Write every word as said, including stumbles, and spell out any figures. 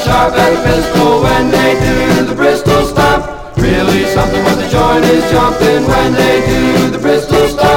sharp as a pistol when they do the Bristol stomp. Really something when the joint is jumping when they do the Bristol stomp.